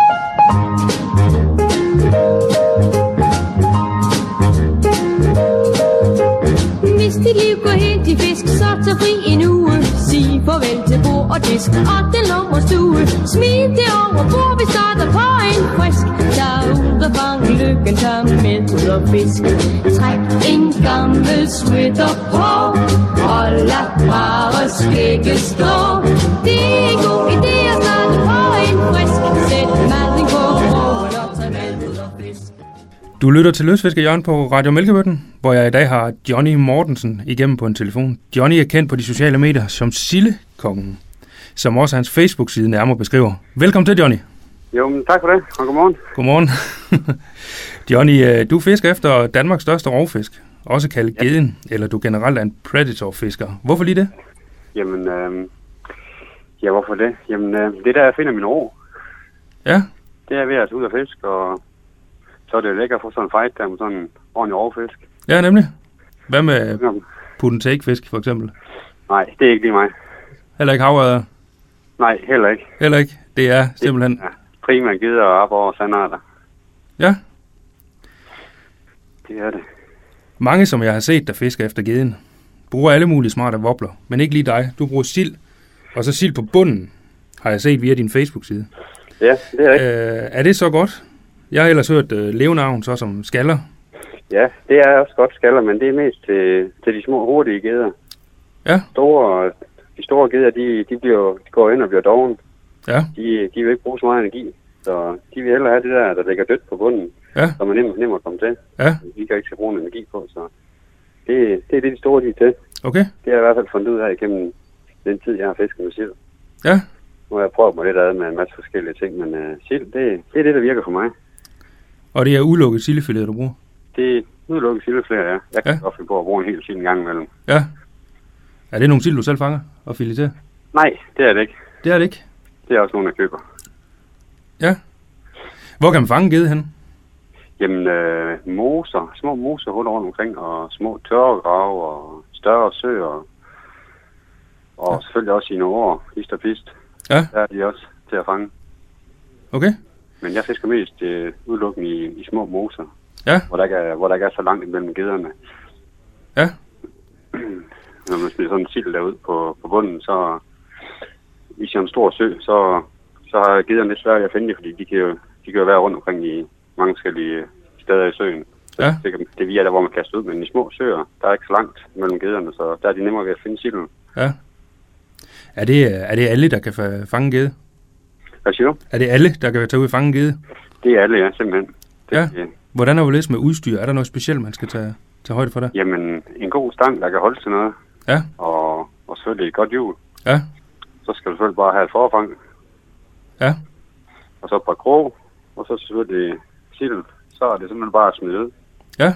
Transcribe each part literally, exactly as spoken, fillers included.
Hvis dit liv går helt i fisk, så tag fri en uge. Sig farvel til bord og disk og den lummerstue. Smid det over bord, vi starter på en frisk. Tag ud og fang lykken, tag med ud og fisk. Træk en gammel sweater på, og lad bare skægget stå. Det er en god idé at starte på en frisk. Sæt maden på broen og tag med ud og fisk. Du lytter til Lystfisker Jørgen på Radio Mælkebøtten, hvor jeg i dag har Johnny Mortensen igennem på en telefon. Johnny er kendt på de sociale medier som Sildekongen, som også hans Facebook-side nærmere beskriver. Velkommen til, Johnny. Jo, men tak for det, og godmorgen. Godmorgen. Johnny, du fisker efter Danmarks største rovfisk, også kaldet ja. Geden, eller du generelt er en predatorfisker. Hvorfor lige det? Jamen, øh, ja, hvorfor det? Jamen, øh, det er der, jeg finder min ro. Ja. Det er ved at ud og fisk, og så er det lækkert at få sådan en fight der med sådan en ordentlig rovfisk. Ja, nemlig. Hvad med put and take fisk, for eksempel? Nej, det er ikke lige mig. Heller ikke havørder? Nej, heller ikke. Heller ikke? Det er simpelthen... Det er primært geder og op over sandarter. Ja. Det er det. Mange, som jeg har set, der fisker efter geden, bruger alle mulige smarte wobbler, men ikke lige dig. Du bruger sild, og så sild på bunden, har jeg set via din Facebook-side. Ja, det er rigtigt. Øh, er det så godt? Jeg har ellers hørt øh, levnavn, så som skaller. Ja, det er også godt skaller, men det er mest til, til de små, hurtige geder. Ja. Store, de store geder, de, de, bliver, de går ind og bliver doven. Ja. De, de vil ikke bruge så meget energi, så de vil hellere have det der, der ligger dødt på bunden, ja. som er nemt, nemt at komme til. Ja. De kan ikke skal bruge energi på, så det, det er det, de store de er til. Okay. Det har jeg i hvert fald fundet ud af igennem den tid, jeg har fisket med sild. Ja. Nu har jeg prøvet mig lidt ad med en masse forskellige ting, men uh, sild, det, det er det, der virker for mig. Og det er udelukket sildefilet, du bruger? Det er udelukket sildefilet, ja. Jeg kan ja. godt finde på at bruge en hel sild en gang imellem. Ja. Er det nogle sild, du selv fanger og fileterer? Nej, det er det ikke. Det er det ikke? Det er også nogen, jeg køber. Ja. Hvor kan man fange gede hen? Jamen, øh, moser, små moserhuller rundt omkring, og små tørregrave, og større søer, og ja. Selvfølgelig også i nogle år, hist og pist. Ja. Der er de også til at fange. Okay. Men jeg fisker mest øh, udelukkende i, i små moser, ja. hvor, der ikke er, hvor der ikke er så langt imellem gederne. Ja. Når man smider sådan en sild derud på, på bunden, så hvis jeg er en stor sø, så, så har gederne lidt svært at finde det, fordi de kan jo, de kan jo være rundt omkring i mange forskellige steder i søen. Så ja. det, det er via der, hvor man kaster ud, men i små søer, der er ikke så langt mellem gederne, så der er de nemmere ved at finde silden. Ja. Er det, er det alle, der kan fange gede? Hvad siger du? Er det alle, der kan tage ud og fange gede? Det er alle, ja, simpelthen. Det, ja. Hvordan er det med udstyr? Er der noget specielt, man skal tage, tage højde for der? Jamen, en god stang, der kan holde til noget. Ja. Og, og selvfølgelig et godt hjul. Ja. Så skal du selvfølgelig bare have et forfang. Ja. Og så et par krog. Og så selvfølgelig sild. Så er det simpelthen bare at smide ud. Ja.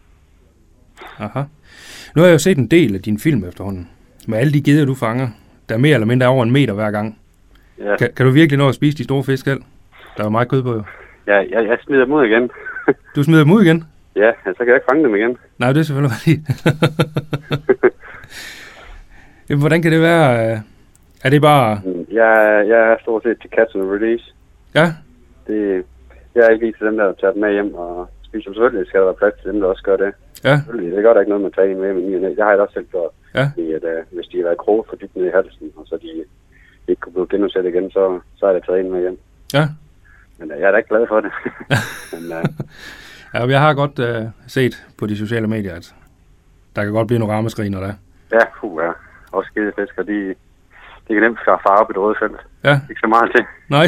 Aha. Nu har jeg jo set en del af din film efterhånden. Med alle de geder, du fanger. Der er mere eller mindre over en meter hver gang. Ja. Kan, kan du virkelig nå at spise de store fisk selv? Der er meget kød på jo. Ja, jeg, jeg smider dem ud igen. Du smider dem ud igen? Ja, så kan jeg ikke fange dem igen. Nej, det er selvfølgelig rigtigt. Jamen, hvordan kan det være? Er det bare... Jeg, jeg er stort set til catch and release. Ja? Det, jeg er ikke lige til dem, der tager dem med hjem og spiser. Selvfølgelig skal der være plads til dem, der også gør det. Ja. Det gør der ikke noget med at tage en med, men det har jeg da også selv gjort. Ja. Fordi at, uh, hvis de har været kroget for dybt ned i halsen, og så de ikke kunne blive genudsat igen, så, så er det taget en med hjem. Ja. Men uh, jeg er da ikke glad for det. men, uh... ja, jeg har godt uh, set på de sociale medier, at der kan godt blive nogle rammeskrig, når der er. Ja, puh, ja. Også gedefisker, de, de kan nemt skaffe far op i det røde felt. Ja. Ikke så meget til. Nej.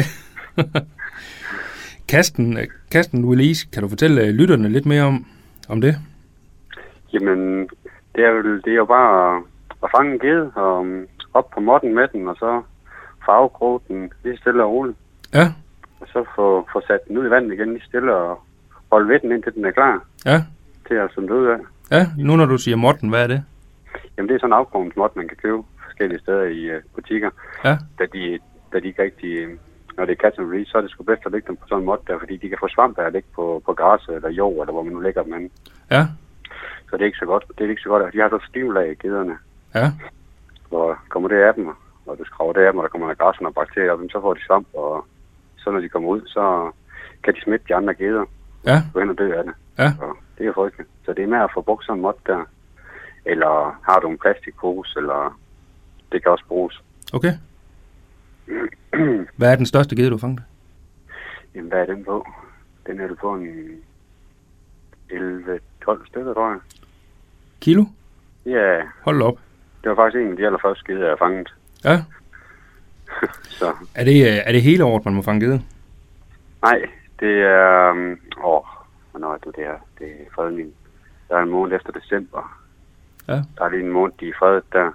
Kasten, Kasten Release, kan du fortælle lytterne lidt mere om, om det? Jamen, det er jo, det er jo bare at, at fange en gede og um, op på måtten med den, og så farvekroge den lige stille og roligt. Ja. Og så få, få sat den ud i vandet igen lige stille og holde ved den, indtil den er klar. Ja. Til at sådan ud af. Ja, nu når du siger måtten, hvad er det? Jamen, det er sådan en afkrogsmåt, man kan købe forskellige steder i uh, butikker. Ja. Da de, da de ikke rigtig... Når det er catch and release, så er det sgu bedst at lægge dem på sådan en måt der, fordi de kan få svamp af at ligge på, på græs eller jord, eller hvor man nu lægger dem hen. Ja. Så det er ikke så godt. Det er ikke så godt. De har så stivlag i gederne. Ja. Hvor kommer det af dem, og du skraver det af dem, og der kommer der græs og bakterier op, så får de svamp og så når de kommer ud, så kan de smitte de andre geder. Ja. Gå hen og dø af det. Ja. Så det er frygteligt. Så det er med at få brugt sådan en mod der. Eller har du en plastikpose, eller det kan også bruges. Okay. Hvad er den største gede, du har fanget? Jamen, hvad er den på? Den er du på en elleve tolv stykker, tror jeg. Kilo? Ja. Hold op. Det var faktisk en af de allerførste geder, jeg har fanget. Ja. Så. Er det, er det hele året, man må fange gede? Nej, det er... Um, åh, hvornår er det det her? Det er fredning. Der er en måned efter december. Ja. Der er lige en måned, de er fredet der.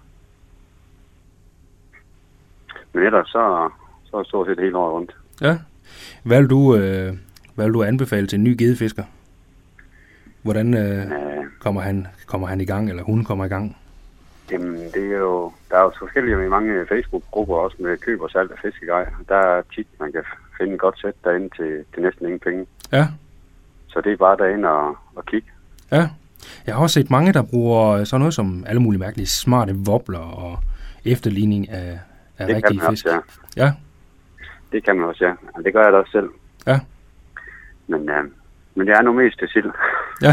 Men ellers så, så er det stort set hele året rundt. Ja. Hvad vil du, øh, hvad vil du anbefale til en ny gedefisker? Hvordan øh, Ja. kommer, han, kommer han i gang, eller hun kommer i gang? Jamen, det er jo... Der er jo forskellige med mange Facebook-grupper også med køb og salg af fiskegrej. Der er tit, man kan finde et godt sæt derinde til, til næsten ingen penge. Ja. Så det er bare derinde og, og kigge. Ja. Jeg har også set mange, der bruger sådan noget som alle mulige mærkelige smarte wobbler og efterligning af, af Det kan rigtige man fisk. også, ja. Ja. Det kan man også, ja. Og det gør jeg da også selv. Ja. Men, øh, men det er nu mest til sild. Ja.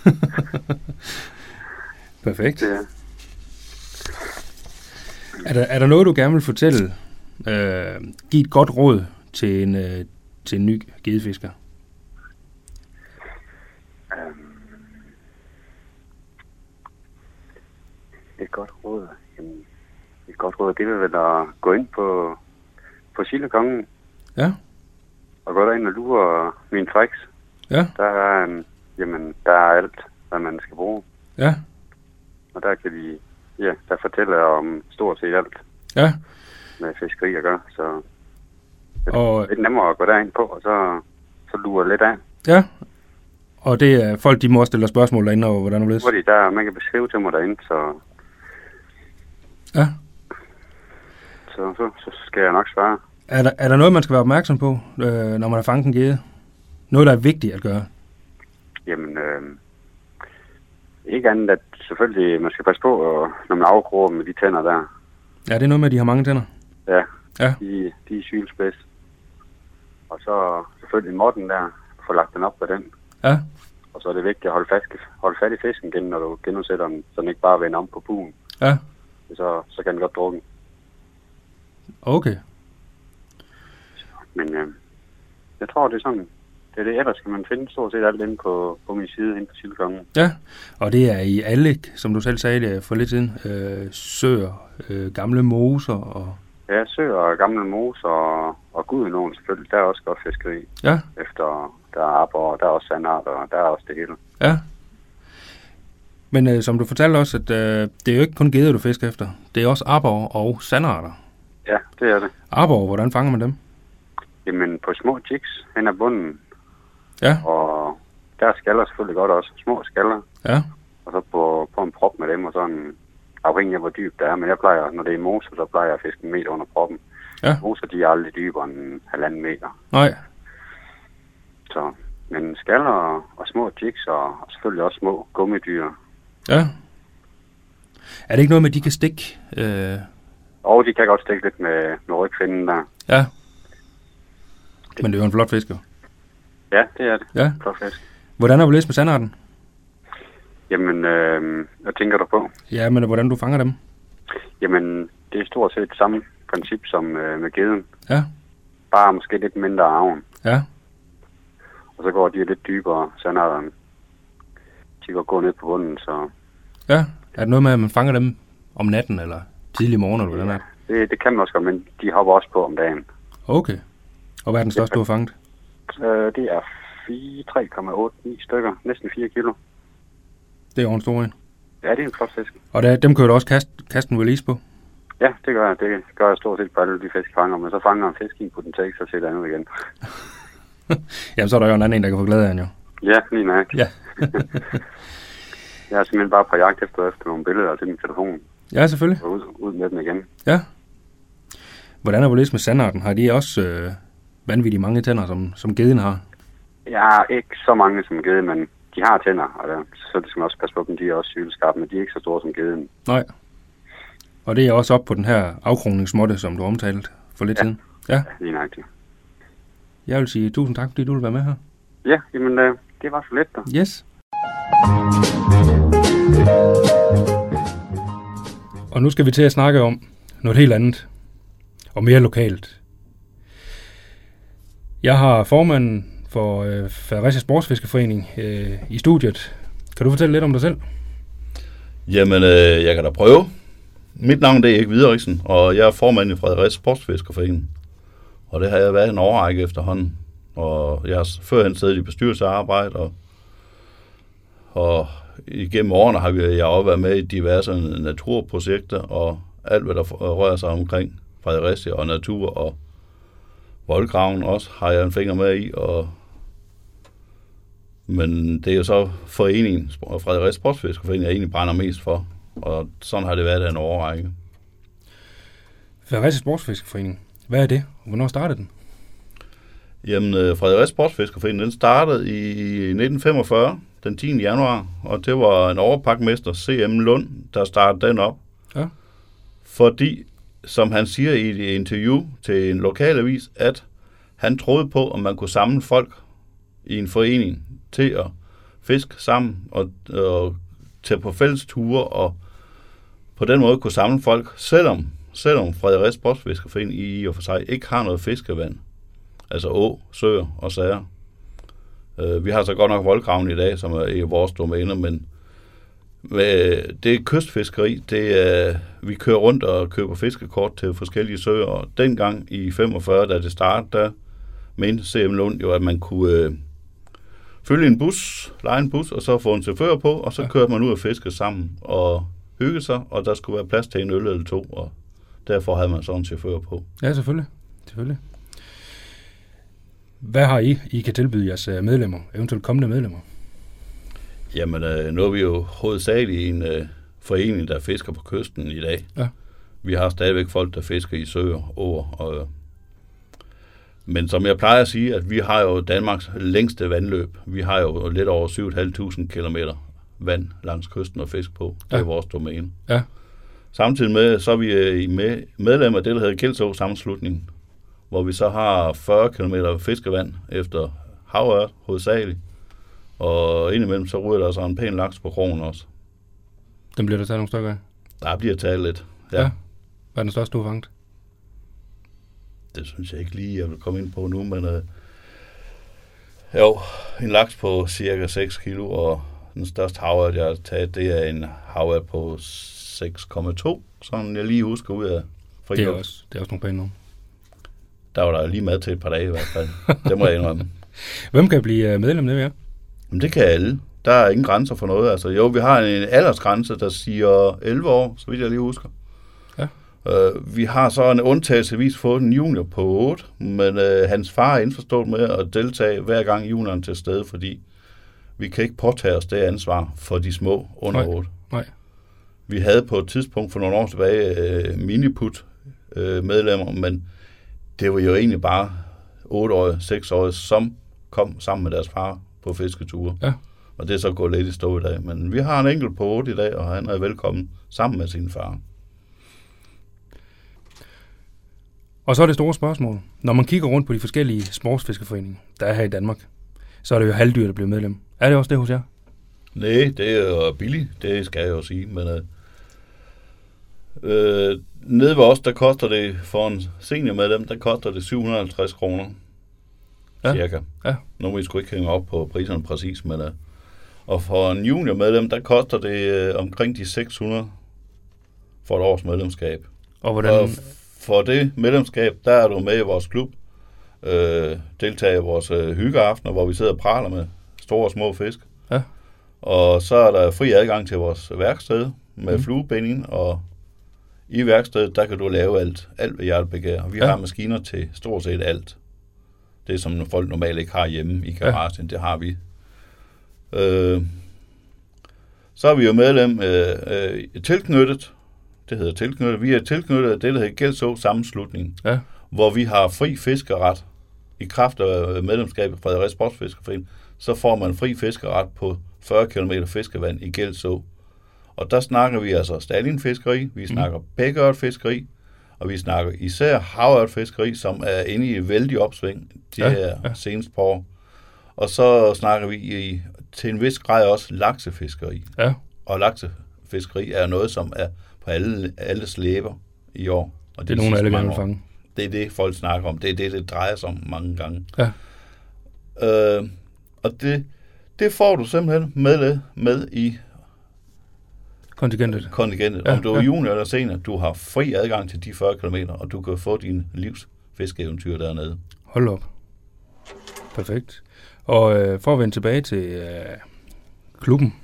Perfekt. Det er. Er der, er der noget, du gerne vil fortælle? Øh, giv et godt råd til en, øh, til en ny gedefisker. Øhm, et godt råd. Jamen, et godt råd, det vil vel at gå ind på, på Sildekongen. Ja. Og gå derind og lure mine tricks. Ja. Der er, um, jamen, der er alt, hvad man skal bruge. Ja. Og der kan de, ja, der fortæller om stort set alt Ja. med fiskeri at gøre. Så det er Og, lidt nemmere at gå derind på, og så, så lure lidt af. ja. Og det er folk, de må også stille spørgsmål derinde, og hvordan det er. Fordi der, man kan beskrive til mig derinde, så, Ja. så, så, så skal jeg nok svare. Er der, er der noget, man skal være opmærksom på, øh, når man har fanget en gede? Noget, der er vigtigt at gøre? Jamen, øh, ikke andet, at selvfølgelig, man skal passe på, og, når man afkroger med de tænder der. Ja, det er noget med, at de har mange tænder. Ja, Ja. de, de er sylspids. Og så selvfølgelig måtten der, få lagt den op på den. Ja. Og så er det vigtigt at holde fast, holde fat i fisken igen, når du genudsætter den, så den ikke bare vender om på buen. Ja. Så, så kan den godt drukke. Okay. Men øh, jeg tror, det er sådan, det er det. Ellers skal man finde stort set alt inde på, på min side, inde på Sildekongen. Ja, og det er i alle, som du selv sagde for lidt siden, øh, søer, øh, gamle moser og... Ja, søer og gamle mos og, og Gudenåen selvfølgelig. Der er også godt fiskeri. Ja. Efter, der er aber, og der er også sandart, og der er også det hele. Ja. Men øh, som du fortalte også, at øh, det er jo ikke kun geder, du fisker efter. Det er også aber og sandarter. Ja, det er det. Aber, hvordan fanger man dem? Jamen, på små jigs hen ad bunden. Ja. Og der er skaller selvfølgelig godt også. Små skaller. Ja. Og så på, på en prop med dem, og sådan afhængig af, hvor dybt det er. Men jeg plejer, når det er moser, så plejer jeg at fiske en meter under proppen. Ja. Moser, de er aldrig dybere end halvanden meter. Nej. Så, men skaller og, og små jigs, og, og selvfølgelig også små gummidyr. Ja. Er det ikke noget med, at de kan stikke? Øh... Og de kan godt stikke lidt med, med rygfinden der. Ja. Men det er jo en flot fisk, jo. Ja, det er det. Ja. Flot fisk. Hvordan er du læst med sandarten? Jamen, øh, hvad tænker du på? Ja, men hvordan du fanger dem? Jamen, det er stort set samme princip som øh, med geden. Ja. Bare måske lidt mindre arven. Ja. Og så går de lidt dybere, sandarterne. De går gå ned på bunden, så... Ja. Er det noget med, at man fanger dem om natten, eller tidlig morgen, eller hvordan er det? det? Det kan man også godt, men de hopper også på om dagen. Okay. Og hvad er den største, du har fanget? Øh, det er tre komma otte ni stykker. Næsten fire kilo. Det er jo en stor en. Ja, det er en flot fisk. Og der, dem kan du også kaste, kaste en release på? Ja, det gør jeg. Det gør jeg stort set på alle de fisk, jeg fanger. Men så fanger en fisk i på den tekst, så ser det andet igen. Jamen, så er der jo en anden en, der kan få glæde af den jo. Ja, lige nok. Ja. Jeg er simpelthen bare på jagt efter, efter nogle billeder til min telefon. Ja, selvfølgelig. Og ud, ud med dem igen. Ja. Hvordan er du læst med sandarten? Har de også øh, vanvittigt mange tænder, som, som geden har? Jeg har ikke så mange som geden, men de har tænder. Og der, så det skal man også passe på dem. De er også syleskarpe, men de er ikke så store som geden. Nej. Og det er også op på den her afkroningsmåtte, som du omtalte for lidt ja. siden. Ja. Lige nøjagtigt. Jeg vil sige tusind tak, fordi du vil være med her. Ja, jamen, øh, det var så let da. Yes. Og nu skal vi til at snakke om noget helt andet. Og mere lokalt. Jeg har formanden for øh, Fredericia Sportsfiskerforening øh, i studiet. Kan du fortælle lidt om dig selv? Jamen, øh, jeg kan da prøve. Mit navn det er Erik Videriksen, og jeg er formand i Fredericia Sportsfiskerforening. Og det har jeg været en årrække efterhånden. Og jeg har førhen siddet i bestyrelsesarbejde, og, og igennem årene har jeg også været med i diverse naturprojekter, og alt, hvad der rører sig omkring Fredericia og natur og voldgraven også, har jeg en finger med i. Og men det er jo så foreningen, Fredericia Sportsfiskerforening, jeg egentlig brænder mest for. Og sådan har det været en årrække. Fredericia Sportsfiskerforening, hvad er det? Hvornår startede den? Jamen, Fredericia Sportsfiskerforening, den startede i nitten femogfyrre, den tiende januar, og det var en overpakmester, C M Lund, der startede den op. Ja. Fordi, som han siger i et interview til en lokalavis, at han troede på, at man kunne samle folk i en forening til at fiske sammen og, og tage på fælles ture, og på den måde kunne samle folk, selvom, selvom Fredericia Sportsfiskerforening i og for sig ikke har noget fiskevand. Altså å, søer og sager. Uh, vi har så godt nok voldgraven i dag, som er i vores domæne, men med det er kystfiskeri. Det er, vi kører rundt og køber fiskekort til forskellige søer, og dengang i femogfyrre, da det startede, der mente C M Lund jo, at man kunne uh, følge en bus, lege en bus, og så få en chauffør på, og så ja. kørte man ud og fiske sammen og hygge sig, og der skulle være plads til en øl eller to, og derfor havde man sådan en chauffør på. Ja, selvfølgelig. selvfølgelig. Hvad har I, I kan tilbyde jeres medlemmer, eventuelt kommende medlemmer? Jamen, øh, nu er vi jo hovedsageligt i en øh, forening, der fisker på kysten i dag. Ja. Vi har stadigvæk folk, der fisker i søer, åer. Og, øh. Men som jeg plejer at sige, at vi har jo Danmarks længste vandløb. Vi har jo lidt over syv tusind fem hundrede kilometer vand langs kysten og fisk på. Det er ja. vores domæne. Ja. Samtidig med, så er vi øh, med, medlemmer af det, der hedder Gelså Sammenslutningen, hvor vi så har fyrre kilometer fiskevand efter havørt hovedsageligt. Og indimellem så ryger der så en pæn laks på krogen også. Den bliver der taget nogle stykker af? Der bliver taget lidt, ja. ja. Hvad er den største, du har fanget? Det synes jeg ikke lige, jeg vil komme ind på nu, men øh, jo, en laks på cirka seks kilo, og den største havørt, jeg har taget, det er en havørt på seks komma to, sådan jeg lige husker ud af friluft. Det er også, det er også nogle pæne nogle. Der var der lige mad til et par dage i hvert fald. Det må jeg indrømme. Hvem kan blive medlem af det, ja? Jamen, det kan alle. Der er ingen grænser for noget. Altså, jo, vi har en aldersgrænse, der siger elleve år, så vidt jeg lige husker. Ja. Uh, vi har så en undtagelsesvis fået en junior på otte, men uh, hans far er indforstået med at deltage hver gang junioren til stede, fordi vi kan ikke påtage os det ansvar for de små under otte. Nej. Vi havde på et tidspunkt for nogle år tilbage uh, miniput uh, medlemmer, men det var jo egentlig bare otte-årige, seks-årige, som kom sammen med deres far på fisketure. Ja. Og det er så gået lidt i stå i dag. Men vi har en enkelt på otte i dag, og han er velkommen sammen med sin far. Og så er det store spørgsmål. Når man kigger rundt på de forskellige sportsfiskerforeninger, der er her i Danmark, så er det jo halvdyrt at blive medlem. Er det også det hos jer? Nej, det er jo billigt, det skal jeg jo sige. Men øh, øh, nede ved os, der koster det for en seniormedlem, der koster det syv hundrede og halvtreds kroner. Ja. Cirka. Ja. Nu må vi sgu ikke hænge op på priserne præcis, men uh, og for en juniormedlem, der koster det uh, omkring de seks hundrede for et års medlemskab. Og hvordan? Og for det medlemskab, der er du med i vores klub, uh, deltager i vores uh, hyggeaftener, hvor vi sidder og praler med store og små fisk. Ja. Og så er der fri adgang til vores værksted med mm. fluebinding, og i værkstedet, der kan du lave alt, alt ved hjertebegær. Vi ja. har maskiner til stort set alt. Det, som folk normalt ikke har hjemme i garagen, ja. det har vi. Øh, så er vi jo medlem øh, øh, tilknyttet. Det hedder tilknyttet. Vi er tilknyttet af det, der hedder Gelså Sammenslutning, ja. hvor vi har fri fiskeret i kraft af medlemskabet fra Fredericia Sportsfiskerforening. Så får man fri fiskeret på fyrre kilometer fiskevand i Gelså. Og der snakker vi altså Stalin-fiskeri, vi snakker mm. bækørtfiskeri, Og vi snakker især havørtfiskeri, som er inde i et vældig opsving de Ja, her ja. seneste par år. Og så snakker vi i, til en vis grad også laksefiskeri. Ja, Og laksefiskeri er noget, som er på alle, alles læber i år. Og det er de nogen, sidste alle gerne mange vil år. fange. Det er det, folk snakker om. Det er det, det drejer sig om mange gange. Ja. Øh, og det, det får du simpelthen med, med i Kontingentet. kontingentet. Ja, Om du er ja. junior eller senior, du har fri adgang til de fyrre kilometer, og du kan få din livs fiskeeventyr dernede. Hold op. Perfekt. Og øh, for at vende tilbage til øh, klubben.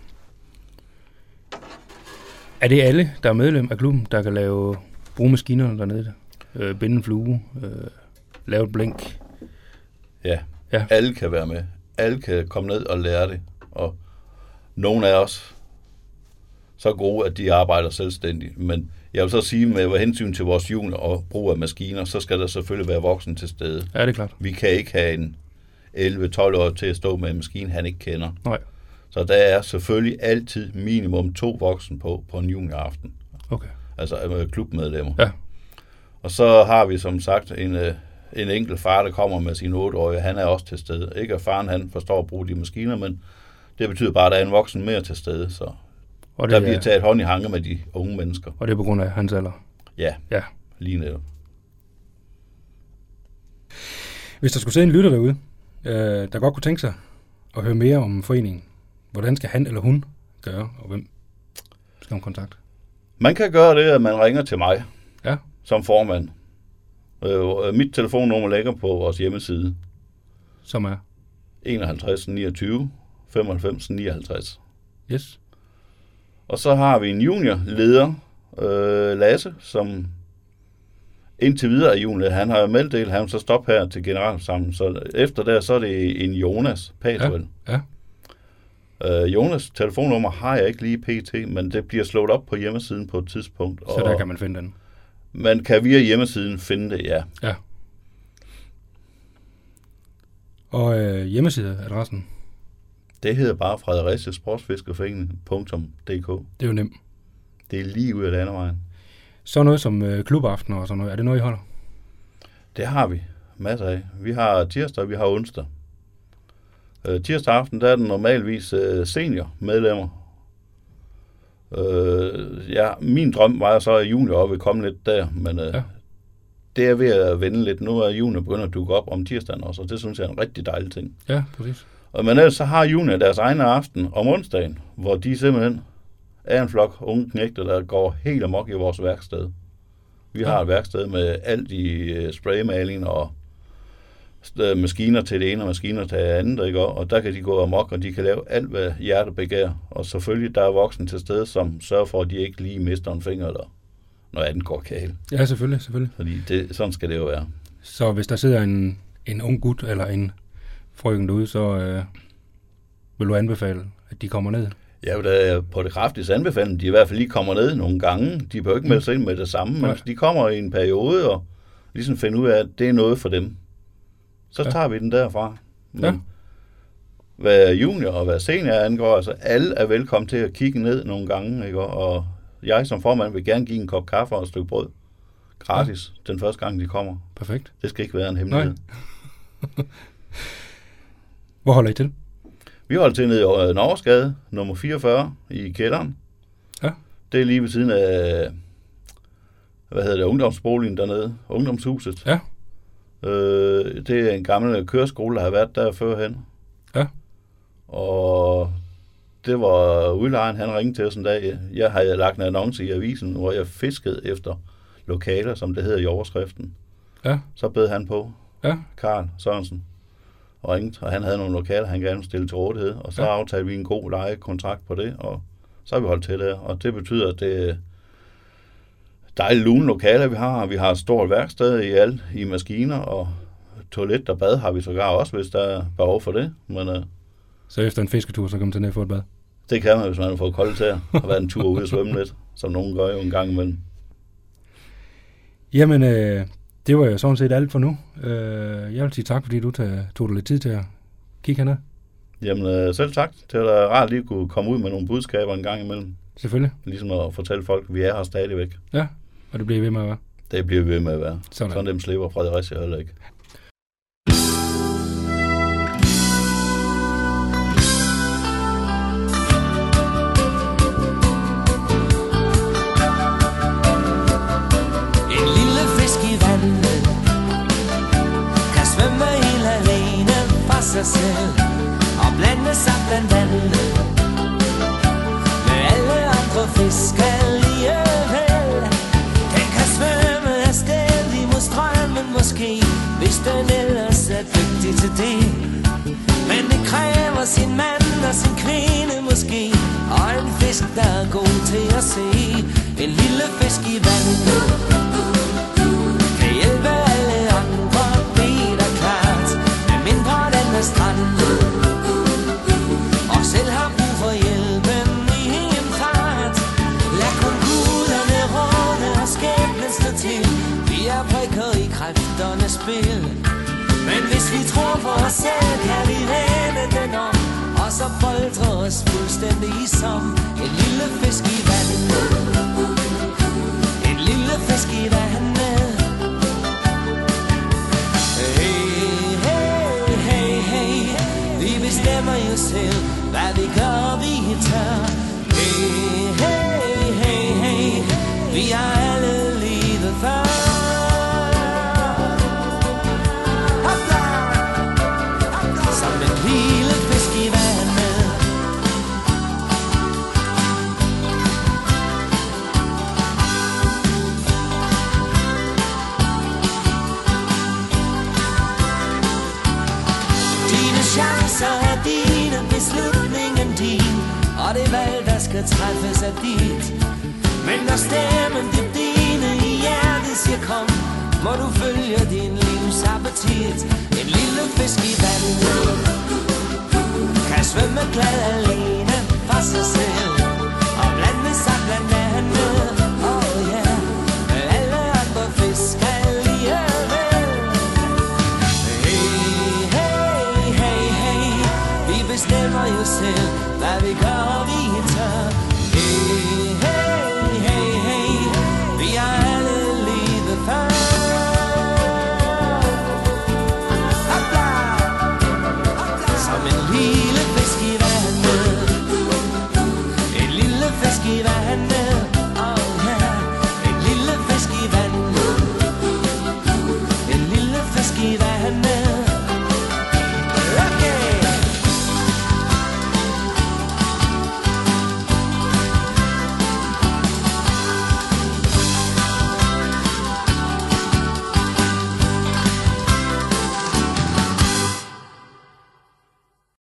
Er det alle, der er medlem af klubben, der kan lave bruge maskinerne dernede? Øh, binde en flue, øh, lave et blink? Ja. Ja. Alle kan være med. Alle kan komme ned og lære det. Og nogle af os så gode, at de arbejder selvstændigt. Men jeg vil så sige, med hensyn til vores junior og brug af maskiner, så skal der selvfølgelig være voksen til stede. Ja, det er klart. Vi kan ikke have en elleve tolv år til at stå med en maskine, han ikke kender. Nej. Så der er selvfølgelig altid minimum to voksen på på en junioraften. Okay. Altså øh, klubmedlemmer. Ja. Og så har vi som sagt en, øh, en enkelt far, der kommer med sin otteårige. Han er også til stede. Ikke at faren han forstår at bruge de maskiner, men det betyder bare, at der er en voksen mere til stede. Så Og det, der bliver er, taget hånd i hanke med de unge mennesker. og det er på grund af hans alder. Ja, Ja. lige netop. Hvis der skulle sidde en lytter derude, øh, der godt kunne tænke sig at høre mere om foreningen, hvordan skal han eller hun gøre, og hvem skal hun kontakte? Man kan gøre det, at man ringer til mig Ja. som formand. Øh, mit telefonnummer ligger på vores hjemmeside. Som er? enoghalvtreds niogtyve femoghalvfems nioghalvtreds. Yes. Og så har vi en juniorleder, øh, Lasse, som indtil videre er junior. Han har meldt, han så stop her til generalforsamlingen. Så efter der, så er det en Jonas Patwell. Ja. Øh, Jonas telefonnummer har jeg ikke lige pt, men det bliver slået op på hjemmesiden på et tidspunkt. Så der kan man finde den. Man kan via hjemmesiden finde det, ja. Ja. Og øh, hjemmesideadressen, Det hedder bare Fredericia Sportsfiskerforening punktum d k. det er jo nemt. Det er lige ud af landevejen. Så noget som øh, klubaften og sådan noget, er det noget, I holder? Det har vi masser af. Vi har tirsdag, og vi har onsdag. Øh, tirsdag aften, der er den normalvis øh, senior medlemmer. Øh, ja, min drøm var så, at junior også vil komme lidt der, men øh, Ja. det er ved at vende lidt. Nu er junior begynder at dukke op om tirsdagen også, og det synes jeg er en rigtig dejlig ting. Ja, præcis. Og men ellers så har junior deres egne aften om onsdagen, hvor de simpelthen er en flok unge knægter, der går helt amok i vores værksted. Vi har et værksted med alt i uh, spraymaling og uh, maskiner til det ene og maskiner til det andet, ikke? Og der kan de gå amok, og de kan lave alt, hvad hjertet begærer. Og selvfølgelig, der er voksne til stede, som sørger for, at de ikke lige mister en finger, eller når anden går galt. Ja, selvfølgelig, selvfølgelig. Fordi det, sådan skal det jo være. Så hvis der sidder en, en ung gut eller en frøken derude, så øh, vil du anbefale, at de kommer ned? Jeg vil da på det kraftigste anbefale, at de i hvert fald lige kommer ned nogle gange. De behøver ikke melde sig ind med det samme, men Nej. de kommer i en periode og ligesom finder ud af, at det er noget for dem. Så Ja. tager vi den derfra. Men Ja. hvad junior og hvad senior angår, altså alle er velkommen til at kigge ned nogle gange, ikke? Og jeg som formand vil gerne give en kop kaffe og et stykke brød gratis ja. den første gang, de kommer. Perfekt. Det skal ikke være en hemmelighed. Hvor holder I til? Vi holder til nede i Norgesgade, nummer fireogfyrre i kælderen. Ja. Det er lige ved siden af, hvad hedder det, ungdomsboligen dernede, ungdomshuset. Ja. Øh, det er en gammel køreskole, der har været der førhen. Ja. Og det var udlejeren, han ringede til os en dag. Jeg havde lagt en annonce i avisen, hvor jeg fiskede efter lokaler, som det hedder i overskriften. Ja. Så bed han på, Ja. Karl Sørensen, og ringte, og han havde nogle lokaler, han gerne ville stille til rådighed, og så Ja. ja. aftalte vi en god lejekontrakt på det, og så har vi holdt til der, og det betyder, at det er dejlige lune lokaler, vi har. Vi har et stort værksted i alt, i maskiner, og toilet og bad har vi sågar også, hvis der er behov for det, men uh, Så efter en fisketur, så kan man tage ned og få et bad? det kan man, hvis man har fået koldt til og været en tur ude og svømme lidt, som nogen gør jo en gang imellem. Jamen, øh, det var jo sådan set alt for nu. Øh, jeg vil sige tak, fordi du tag, tog dig lidt tid til at kigge herned. Jamen uh, selv tak. Det er da rart lige at kunne komme ud med nogle budskaber en gang imellem. Selvfølgelig. Ligesom at fortælle folk, at vi er her stadigvæk. Ja, og det bliver ved med at være. Det bliver ved med at være. Sådan, Sådan dem slipper Fredericia heller ikke. En lille fisk i vandet kan svømme helt alene for sig selv og blande sig blandt vandet med alle andre fisk alligevel. Den kan svømme afsted imod strømmen måske, hvis den ellers er dygtig til det. Men det kræver sin mand og sin kvinde måske, og en fisk der er god til at se. En lille fisk i vandet kan hjælpe alle andre, det er da klart, med mindre den er strandet og selv har brug for hjælpen i en fart. Lad kun guderne råde og skæbnen stå til, vi er brikker i kræfternes spil. Men hvis vi tror på os selv, kan vi vende den om, og så boldre os fuldstændig som en lille fisk i vandet. En lille fisk i vandet. Hey, hey, hey, hey, vi bestemmer jo selv, hvad vi gør, vi tør. Hey, hey, hey, hey, vi er alle livet før. Som en lille fisk i vandet. Dine chancer er dine, beslutningen din, og det valg, der skal træffes er dit. Men når stemmen det dine i hjertet siger kom, må du følge din livs appetit. En lille fisk i vandet kan svømme glad alene for sig selv og blande sig blandt andet, oh yeah, med alle andre fisk alligevel. Hey, hey, hey, hey, vi bestemmer jo selv, hvad vi gør, vi